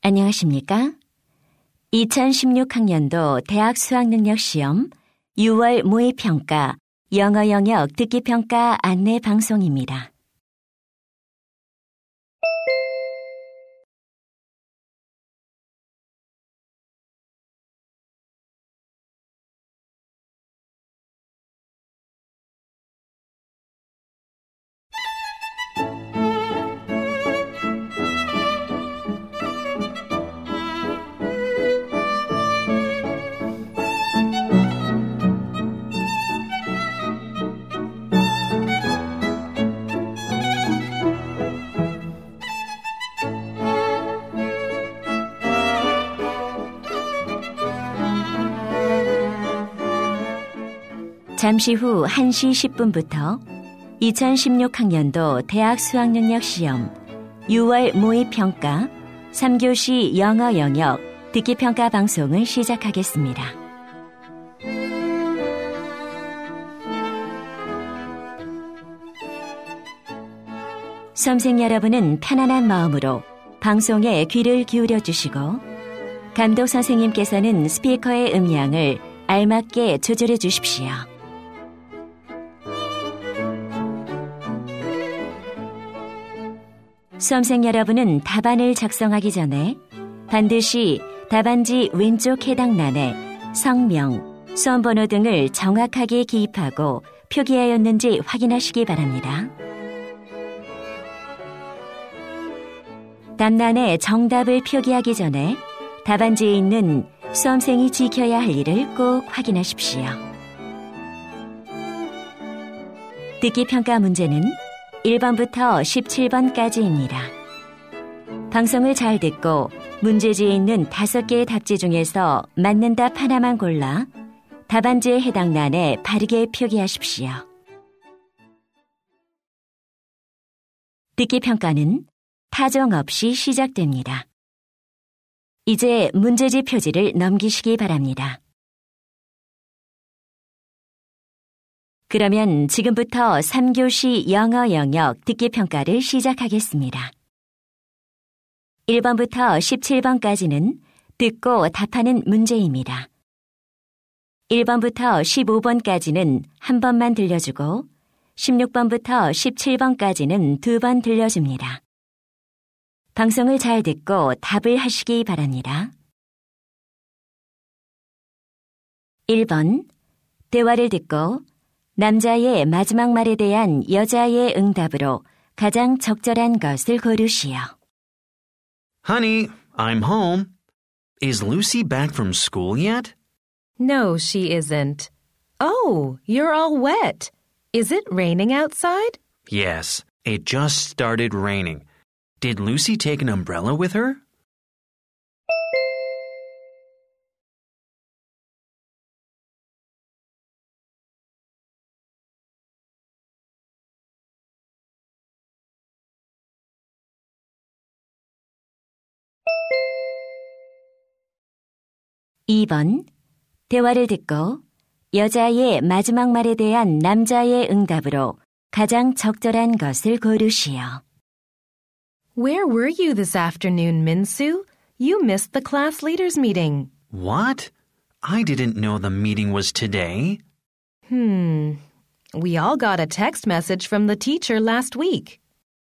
안녕하십니까? 2016학년도 대학 수학능력시험 6월 모의평가 영어 영역 듣기평가 안내 방송입니다. 잠시 후 1시 10분부터 2016학년도 대학 수학능력시험 6월 모의평가 3교시 영어 영역 듣기평가 방송을 시작하겠습니다. 수험생 여러분은 편안한 마음으로 방송에 귀를 기울여 주시고 감독 선생님께서는 스피커의 음량을 알맞게 조절해 주십시오. 수험생 여러분은 답안을 작성하기 전에 반드시 답안지 왼쪽 해당란에 성명, 수험번호 등을 정확하게 기입하고 표기하였는지 확인하시기 바랍니다. 답란에 정답을 표기하기 전에 답안지에 있는 수험생이 지켜야 할 일을 꼭 확인하십시오. 듣기평가 문제는 1번부터 17번까지입니다. 방송을 잘 듣고 문제지에 있는 5개의 답지 중에서 맞는 답 하나만 골라 답안지에 해당 란에 바르게 표기하십시오. 듣기평가는 타정 없이 시작됩니다. 이제 문제지 표지를 넘기시기 바랍니다. 그러면 지금부터 3교시 영어 영역 듣기평가를 시작하겠습니다. 1번부터 17번까지는 듣고 답하는 문제입니다. 1번부터 15번까지는 한 번만 들려주고 16번부터 17번까지는 2번 들려줍니다. 방송을 잘 듣고 답을 하시기 바랍니다. 1번, 대화를 듣고 남자의 마지막 말에 대한 여자의 응답으로 가장 적절한 것을 고르시오. Honey, I'm home. Is Lucy back from school yet? No, she isn't. Oh, you're all wet. Is it raining outside? Yes, it just started raining. Did Lucy take an umbrella with her? (2번) 대화를 듣고 여자의 마지막 말에 대한 남자의 응답으로 가장 적절한 것을 고르시오. Where were you this afternoon, Minsu? You missed the class leaders meeting. What? I didn't know the meeting was today. We all got a text message from the teacher last week.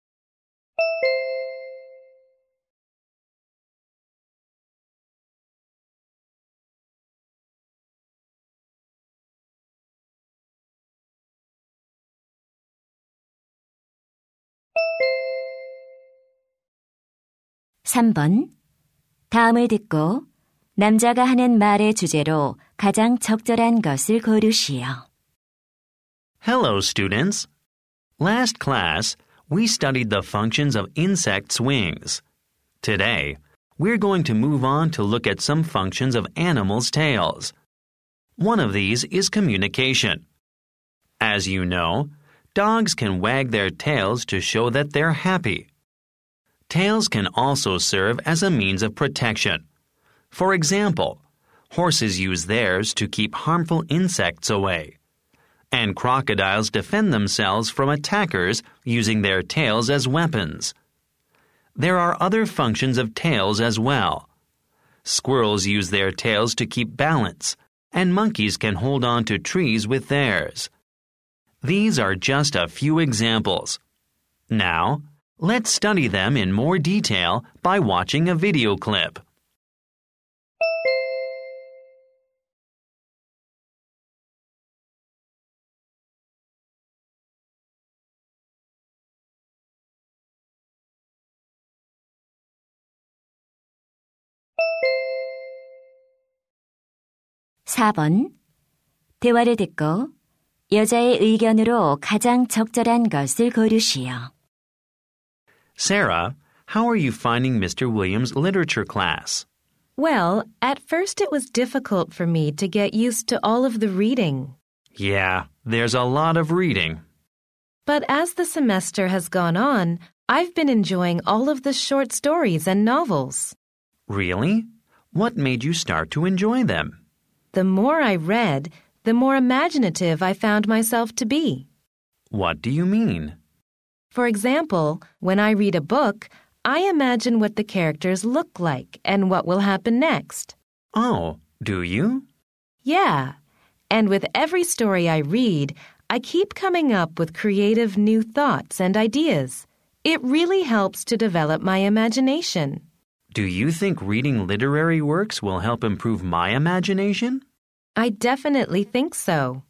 (3번) 다음을 듣고 남자가 하는 말의 주제로 가장 적절한 것을 고르시오. Hello, students. Last class, we studied the functions of insects' wings. Today, we're going to move on to look at some functions of animals' tails. One of these is communication. As you know, dogs can wag their tails to show that they're happy. Tails can also serve as a means of protection. For example, horses use theirs to keep harmful insects away. And crocodiles defend themselves from attackers using their tails as weapons. There are other functions of tails as well. Squirrels use their tails to keep balance, and monkeys can hold on to trees with theirs. These are just a few examples. Now, let's study them in more detail by watching a video clip. (4번) 대화를 듣고 여자의 의견으로 가장 적절한 것을 고르시오. Sarah, how are you finding Mr. Williams' literature class? Well, at first it was difficult for me to get used to all of the reading. Yeah, there's a lot of reading. But as the semester has gone on, I've been enjoying all of the short stories and novels. Really? What made you start to enjoy them? The more I read, the more imaginative I found myself to be. What do you mean? For example, when I read a book, I imagine what the characters look like and what will happen next. Oh, do you? Yeah, and with every story I read, I keep coming up with creative new thoughts and ideas. It really helps to develop my imagination. Do you think reading literary works will help improve my imagination? I definitely think so.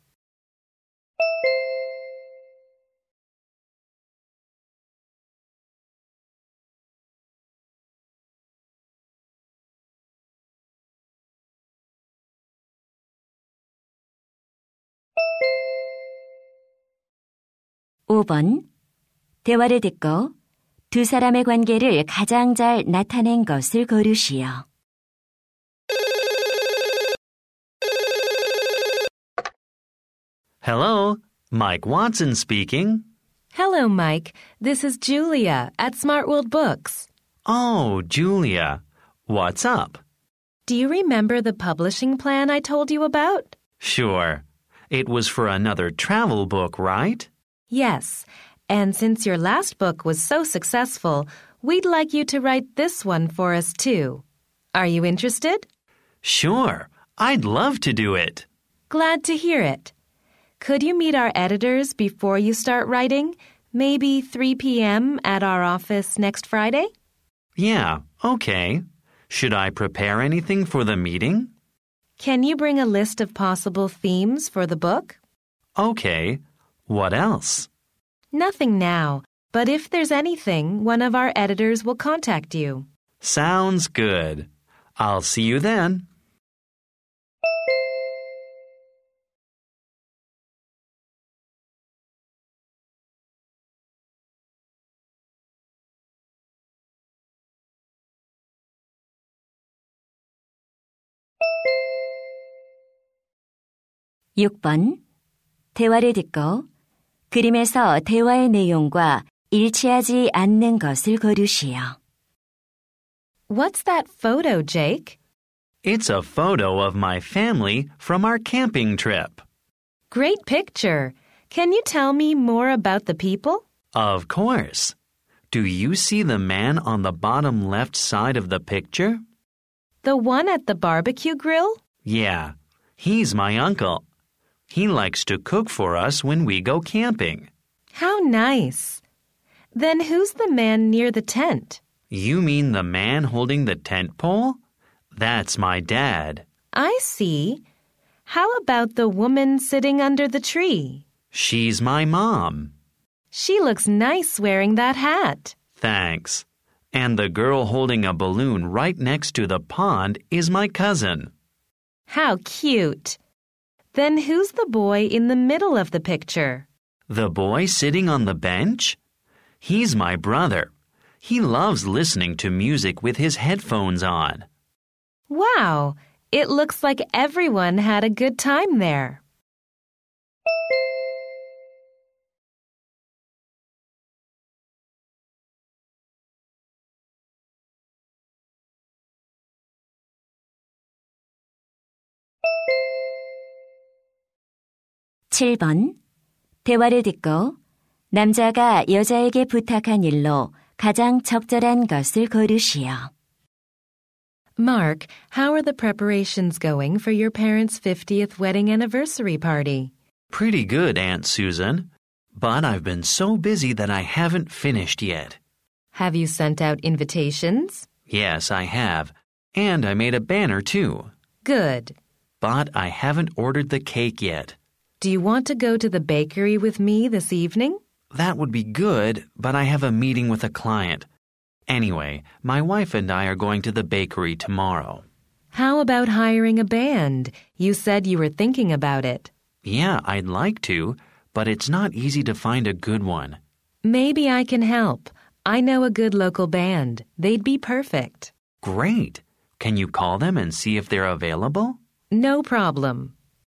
(5번) 대화를 듣고 두 사람의 관계를 가장 잘 나타낸 것을 고르시오. Hello, Mike Watson speaking. Hello, Mike. This is Julia at Smart World Books. Oh, Julia. What's up? Do you remember the publishing plan I told you about? Sure. It was for another travel book, right? Yes, and since your last book was so successful, we'd like you to write this one for us too. Are you interested? Sure. I'd love to do it. Glad to hear it. Could you meet our editors before you start writing? Maybe 3 p.m. at our office next Friday? Yeah, okay. Should I prepare anything for the meeting? Can you bring a list of possible themes for the book? Okay. What else? Nothing now, but if there's anything, one of our editors will contact you. Sounds good. I'll see you then. (6번) 대화를 듣고 그림에서 대화의 내용과 일치하지 않는 것을 고르시오. What's that photo, Jake? It's a photo of my family from our camping trip. Great picture. Can you tell me more about the people? Of course. Do you see the man on the bottom left side of the picture? The one at the barbecue grill? Yeah, he's my uncle. He likes to cook for us when we go camping. How nice. Then who's the man near the tent? You mean the man holding the tent pole? That's my dad. I see. How about the woman sitting under the tree? She's my mom. She looks nice wearing that hat. Thanks. And the girl holding a balloon right next to the pond is my cousin. How cute. Then who's the boy in the middle of the picture? The boy sitting on the bench? He's my brother. He loves listening to music with his headphones on. Wow, it looks like everyone had a good time there. (7번) 대화를 듣고 남자가 여자에게 부탁한 일로 가장 적절한 것을 고르시오. Mark, how are the preparations going for your parents' 50th wedding anniversary party? Pretty good, Aunt Susan. But I've been so busy that I haven't finished yet. Have you sent out invitations? Yes, I have. And I made a banner, too. Good. But I haven't ordered the cake yet. Do you want to go to the bakery with me this evening? That would be good, but I have a meeting with a client. Anyway, my wife and I are going to the bakery tomorrow. How about hiring a band? You said you were thinking about it. Yeah, I'd like to, but it's not easy to find a good one. Maybe I can help. I know a good local band. They'd be perfect. Great. Can you call them and see if they're available? No problem.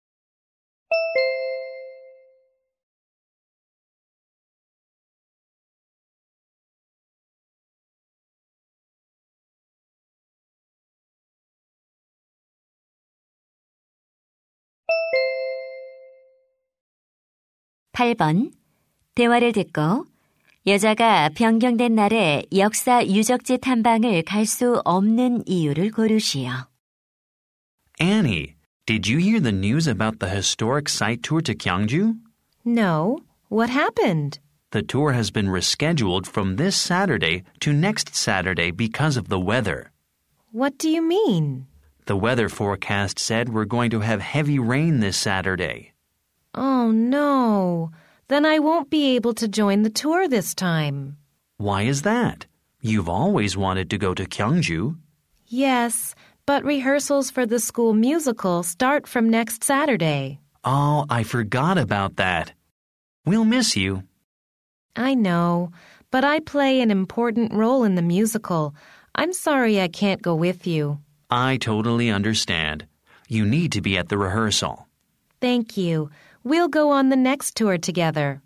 (8번) 대화를 듣고 여자가 변경된 날에 역사 유적지 탐방을 갈 수 없는 이유를 고르시오. Annie, did you hear the news about the historic site tour to Gyeongju? No. What happened? The tour has been rescheduled from this Saturday to next Saturday because of the weather. What do you mean? The weather forecast said we're going to have heavy rain this Saturday. Oh, no. Then I won't be able to join the tour this time. Why is that? You've always wanted to go to Gyeongju. Yes, but rehearsals for the school musical start from next Saturday. Oh, I forgot about that. We'll miss you. I know, but I play an important role in the musical. I'm sorry I can't go with you. I totally understand. You need to be at the rehearsal. Thank you. We'll go on the next tour together.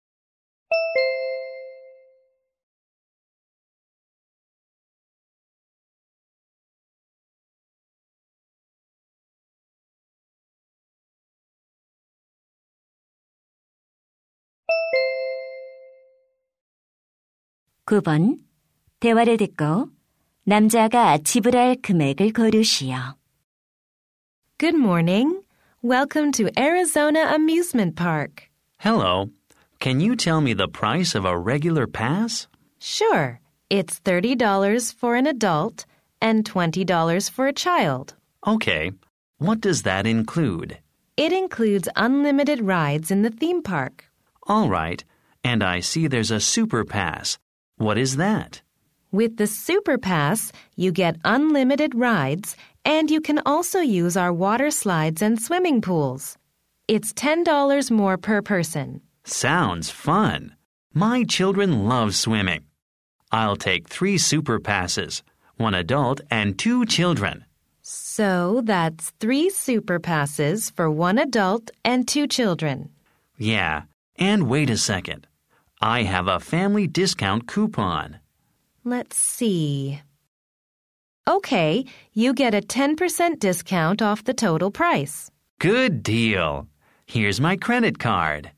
(9번) 대화를 듣고 남자가 지불할 금액을 고르시오. Good morning. Welcome to Arizona Amusement Park. Hello. Can you tell me the price of a regular pass? Sure. It's $30 for an adult and $20 for a child. Okay. What does that include? It includes unlimited rides in the theme park. All right. And I see there's a super pass. What is that? With the Super Pass, you get unlimited rides, and you can also use our water slides and swimming pools. It's $10 more per person. Sounds fun. My children love swimming. I'll take 3 super passes, 1 adult and 2 children. So that's 3 Super Passes for 1 adult and 2 children. Yeah, and wait a second. I have a family discount coupon. Let's see. Okay, you get a 10% discount off the total price. Good deal. Here's my credit card.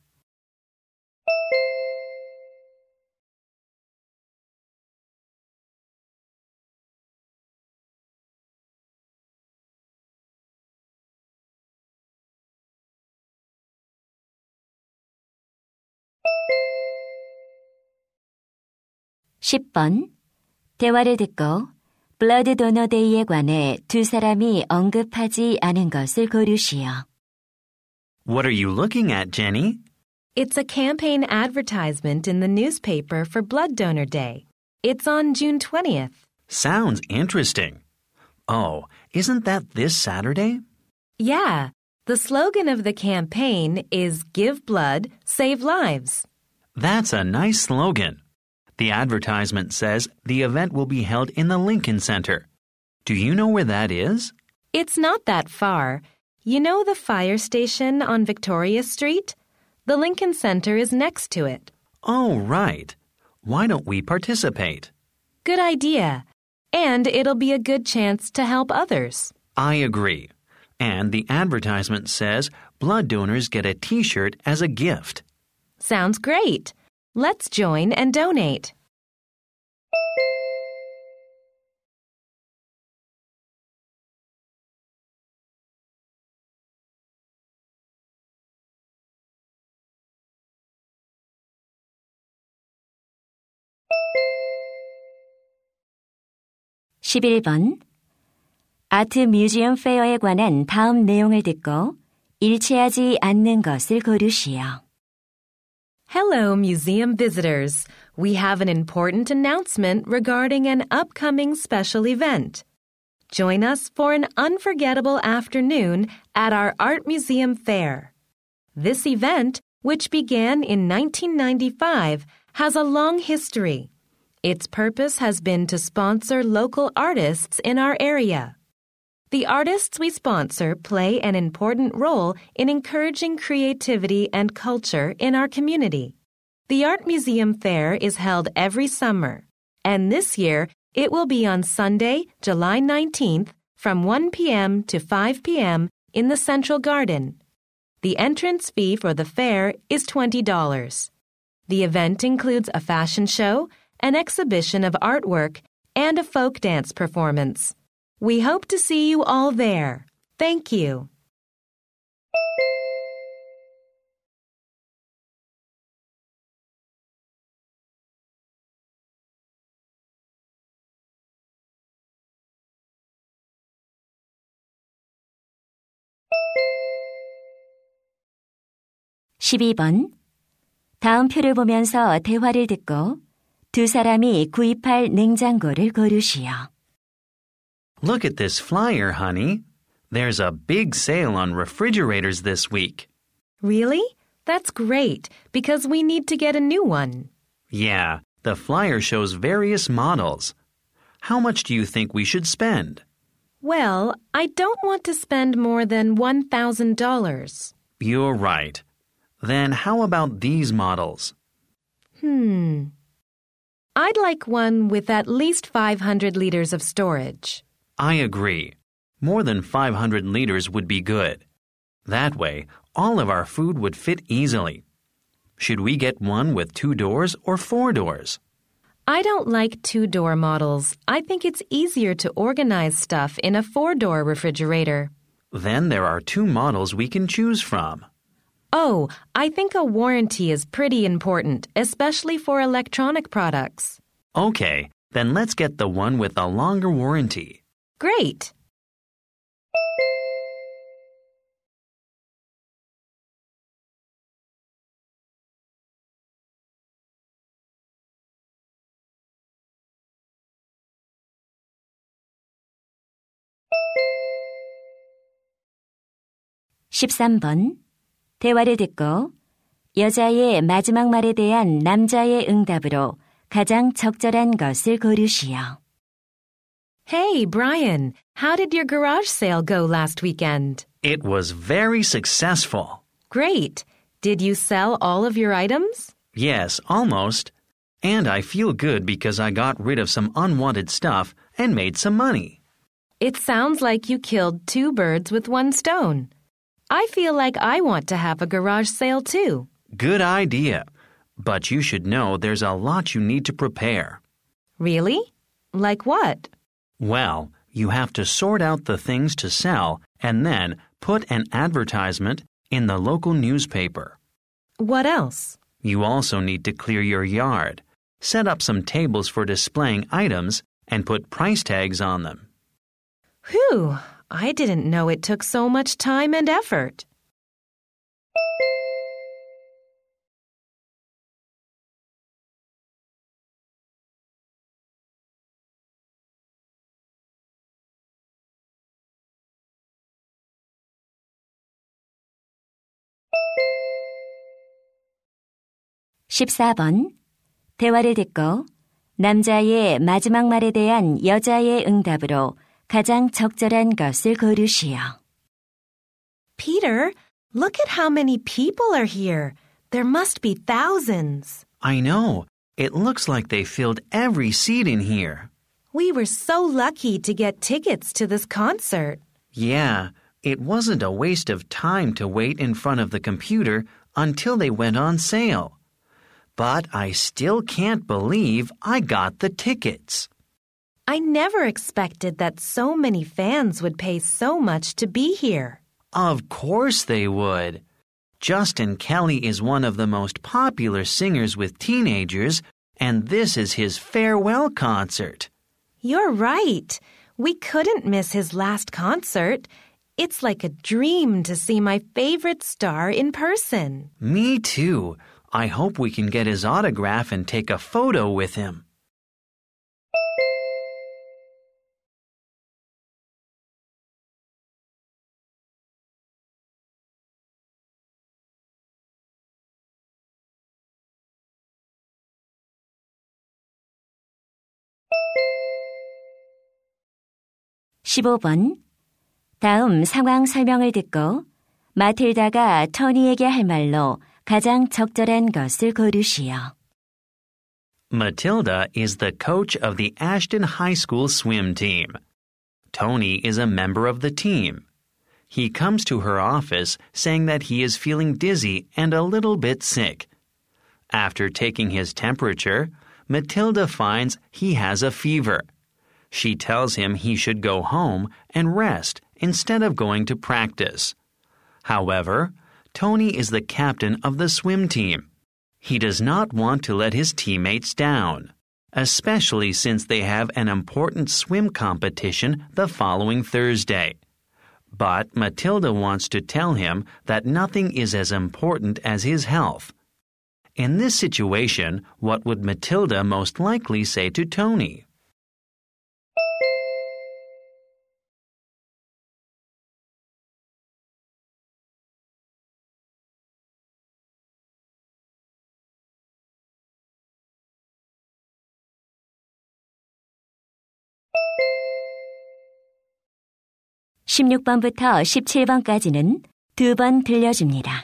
(10번) 대화를 듣고 블러드 도너 데이에 관해 두 사람이 언급하지 않은 것을 고르시오. What are you looking at, Jenny? It's a campaign advertisement in the newspaper for Blood Donor Day. It's on June 20th. Sounds interesting. Oh, isn't that this Saturday? Yeah, the slogan of the campaign is Give Blood, Save Lives. That's a nice slogan. The advertisement says the event will be held in the Lincoln Center. Do you know where that is? It's not that far. You know the fire station on Victoria Street? The Lincoln Center is next to it. Oh, right. Why don't we participate? Good idea. And it'll be a good chance to help others. I agree. And the advertisement says blood donors get a T-shirt as a gift. Sounds great. Let's join and donate. 11번. 아트 뮤지엄 페어에 관한 다음 내용을 듣고 일치하지 않는 것을 고르시오. Hello, museum visitors. We have an important announcement regarding an upcoming special event. Join us for an unforgettable afternoon at our art museum fair. This event, which began in 1995, has a long history. Its purpose has been to sponsor local artists in our area. The artists we sponsor play an important role in encouraging creativity and culture in our community. The Art Museum Fair is held every summer, and this year it will be on Sunday, July 19th from 1 p.m. to 5 p.m. in the Central Garden. The entrance fee for the fair is $20. The event includes a fashion show, an exhibition of artwork, and a folk dance performance. We hope to see you all there. Thank you. (12번) 다음 표를 보면서 대화를 듣고 두 사람이 구입할 냉장고를 고르시오. Look at this flyer, honey. There's a big sale on refrigerators this week. Really? That's great, because we need to get a new one. Yeah, the flyer shows various models. How much do you think we should spend? Well, I don't want to spend more than $1,000. You're right. Then how about these models? I'd like one with at least 500 liters of storage. I agree. More than 500 liters would be good. That way, all of our food would fit easily. Should we get one with 2 doors or 4 doors? I don't like 2-door models. I think it's easier to organize stuff in a 4-door refrigerator. Then there are 2 models we can choose from. Oh, I think a warranty is pretty important, especially for electronic products. Okay, then let's get the one with a longer warranty. Great! (13번) 대화를 듣고 여자의 마지막 말에 대한 남자의 응답으로 가장 적절한 것을 고르시오. Hey, Brian, how did your garage sale go last weekend? It was very successful. Great. Did you sell all of your items? Yes, almost. And I feel good because I got rid of some unwanted stuff and made some money. It sounds like you killed 2 birds with 1 stone. I feel like I want to have a garage sale too. Good idea. But you should know there's a lot you need to prepare. Really? Like what? Well, you have to sort out the things to sell and then put an advertisement in the local newspaper. What else? You also need to clear your yard, set up some tables for displaying items, and put price tags on them. Whew, I didn't know it took so much time and effort. (14번) 대화를 듣고 남자의 마지막 말에 대한 여자의 응답으로 가장 적절한 것을 고르시오. Peter, look at how many people are here. There must be thousands. I know. It looks like they filled every seat in here. We were so lucky to get tickets to this concert. Yeah, it wasn't a waste of time to wait in front of the computer until they went on sale. But I still can't believe I got the tickets. I never expected that so many fans would pay so much to be here. Of course they would. Justin Kelly is one of the most popular singers with teenagers, and this is his farewell concert. You're right. We couldn't miss his last concert. It's like a dream to see my favorite star in person. Me too. I hope we can get his autograph and take a photo with him. (15번) 다음 상황 설명을 듣고 마틸다가 토니에게 할 말로 가장 적절한 것을 고르시오. Matilda is the coach of the Ashton High School swim team. Tony is a member of the team. He comes to her office saying that he is feeling dizzy and a little bit sick. After taking his temperature, Matilda finds he has a fever. She tells him he should go home and rest instead of going to practice. However, Tony is the captain of the swim team. He does not want to let his teammates down, especially since they have an important swim competition the following Thursday. But Matilda wants to tell him that nothing is as important as his health. In this situation, what would Matilda most likely say to Tony? (16번부터 17번까지는 2번 들려줍니다.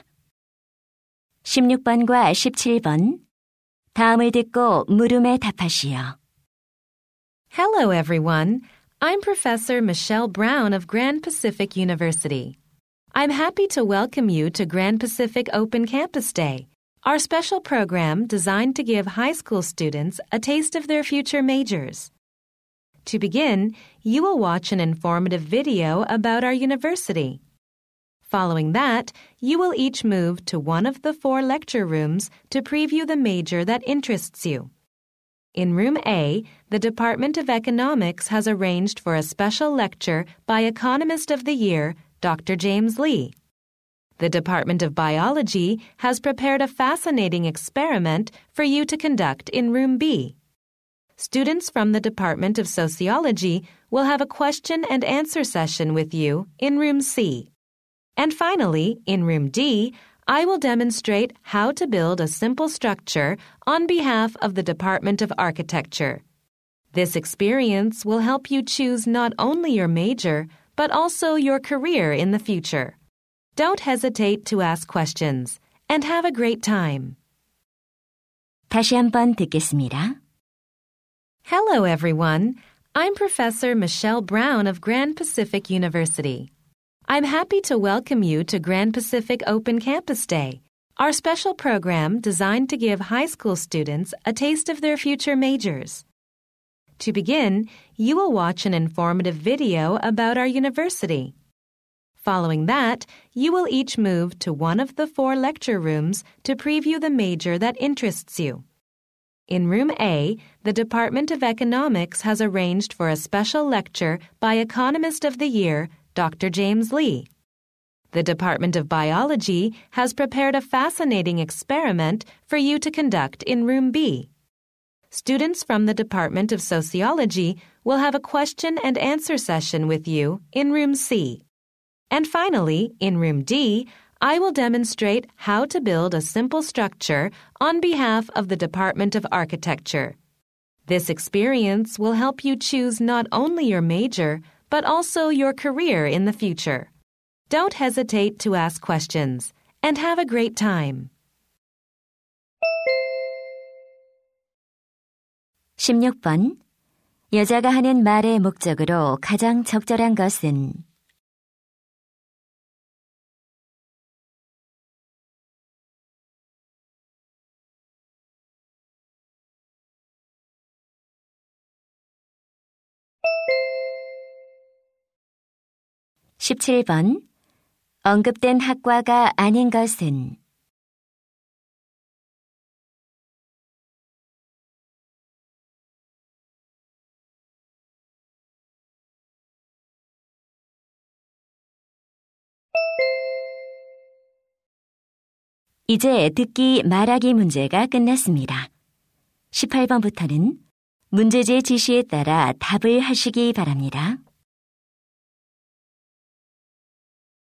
16번과 17번 다음을 듣고 물음에 답하시오. Hello, everyone. I'm Professor Michelle Brown of Grand Pacific University. I'm happy to welcome you to Grand Pacific Open Campus Day, our special program designed to give high school students a taste of their future majors. To begin, you will watch an informative video about our university. Following that, you will each move to one of the 4 lecture rooms to preview the major that interests you. In Room A, the Department of Economics has arranged for a special lecture by Economist of the Year, Dr. James Lee. The Department of Biology has prepared a fascinating experiment for you to conduct in Room B. Students from the Department of Sociology will have a question and answer session with you in Room C. And finally, in Room D, I will demonstrate how to build a simple structure on behalf of the Department of Architecture. This experience will help you choose not only your major, but also your career in the future. Don't hesitate to ask questions, and have a great time. 다시 한번 듣겠습니다. Hello, everyone. I'm Professor Michelle Brown of Grand Pacific University. I'm happy to welcome you to Grand Pacific Open Campus Day, our special program designed to give high school students a taste of their future majors. To begin, you will watch an informative video about our university. Following that, you will each move to one of the 4 lecture rooms to preview the major that interests you. In Room A, the Department of Economics has arranged for a special lecture by Economist of the Year, Dr. James Lee. The Department of Biology has prepared a fascinating experiment for you to conduct in Room B. Students from the Department of Sociology will have a question and answer session with you in Room C. And finally, in Room D, I will demonstrate how to build a simple structure on behalf of the Department of Architecture. This experience will help you choose not only your major, but also your career in the future. Don't hesitate to ask questions, and have a great time. 16번 여자가 하는 말의 목적으로 가장 적절한 것은 (17번) 언급된 학과가 아닌 것은 이제 듣기 말하기 문제가 끝났습니다. 18번부터는 문제지의 지시에 따라 답을 하시기 바랍니다.